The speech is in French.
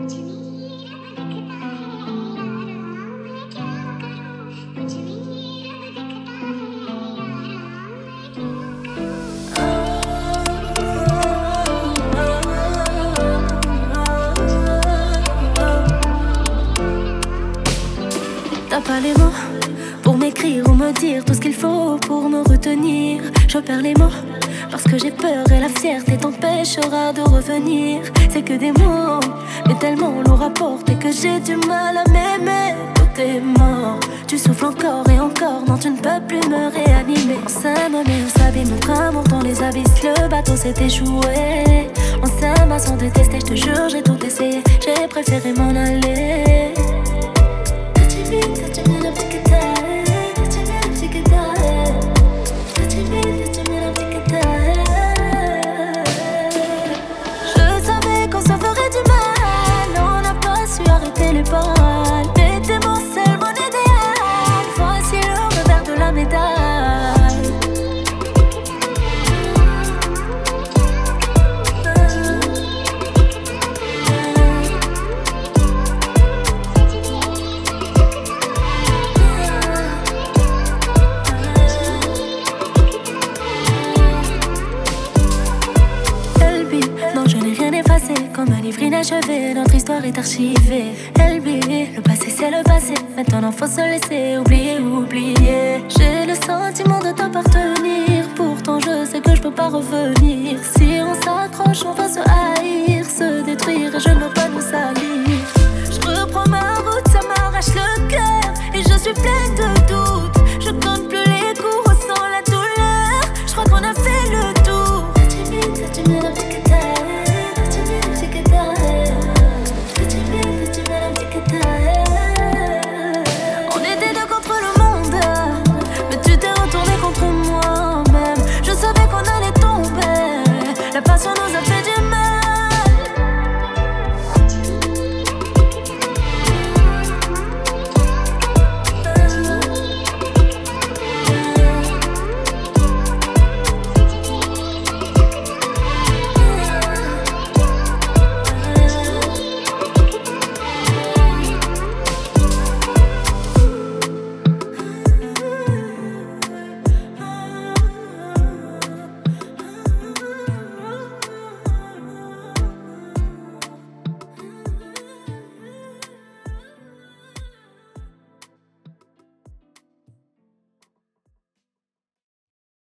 T'as pas les mots pour m'écrire ou me dire tout ce qu'il faut pour me retenir. Je perds les mots parce que j'ai peur et la fierté t'empêchera de revenir. C'est que des mots, mais tellement lourd à porter que j'ai du mal à m'aimer. Tout est mort, tu souffles encore et encore. Non, tu ne peux plus me réanimer. On s'aime mais on s'abîme, notre amour dans les abysses. Le bateau s'est échoué. On s'aime à s'en détester, je te jure j'ai tout essayé. J'ai préféré m'en aller. Je savais qu'on se ferait du mal, on n'a pas su arrêter les balles. T'étais mon seul, mon idéal. Voici le revers de la médaille. Comme un livre inachevé, notre histoire est archivée. LB, le passé c'est le passé. Maintenant faut se laisser oublier, oublier. J'ai le sentiment de t'appartenir. Pourtant je sais que je peux pas revenir. Si on s'accroche, on va se haïr, se détruire. Et je ne